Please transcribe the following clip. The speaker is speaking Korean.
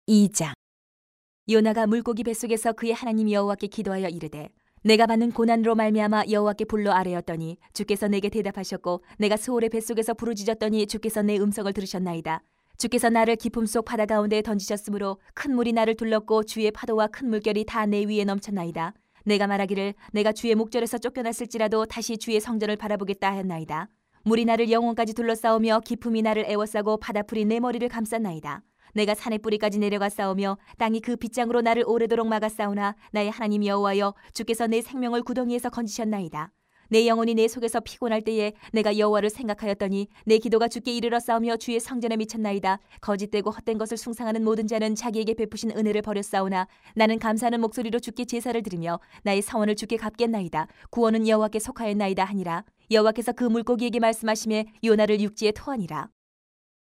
2장. 요나가 물고기 뱃속에서 그의 하나님 여호와께 기도하여 이르되 내가 받는 고난으로 말미암아 여호와께 불러 아뢰었더니 주께서 내게 대답하셨고 내가 스올의 뱃속에서 부르짖었더니 주께서 내 음성을 들으셨나이다. 주께서 나를 깊음 속 바다 가운데에 던지셨으므로 큰 물이 나를 둘렀고 주의 파도와 큰 물결이 다 내 위에 넘쳤나이다. 내가 말하기를 내가 주의 목전에서 쫓겨났을지라도 다시 주의 성전을 바라보겠다 하였나이다. 물이 나를 영혼까지 둘러싸우며 깊음이 나를 애워싸고 바다풀이 내 머리를 감쌌나이다. 내가 산의 뿌리까지 내려가 싸우며 땅이 그 빗장으로 나를 오래도록 막아 싸우나 나의 하나님 여호와여 주께서 내 생명을 구덩이에서 건지셨나이다. 내 영혼이 내 속에서 피곤할 때에 내가 여호와를 생각하였더니 내 기도가 주께 이르러 싸우며 주의 성전에 미쳤나이다. 거짓되고 헛된 것을 숭상하는 모든 자는 자기에게 베푸신 은혜를 버렸사오나 나는 감사하는 목소리로 주께 제사를 드리며 나의 서원을 주께 갚겠나이다. 구원은 여호와께 속하였나이다 하니라. 여호와께서 그 물고기에게 말씀하시매 요나를 육지에 토하니라.